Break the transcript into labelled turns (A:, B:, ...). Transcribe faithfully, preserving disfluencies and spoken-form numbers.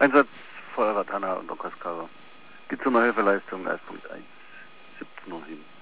A: Einsatz Feuerwehr Tana unter Kaskara. Geht zur Hilfeleistung eins Punkt eins siebzehn null sieben.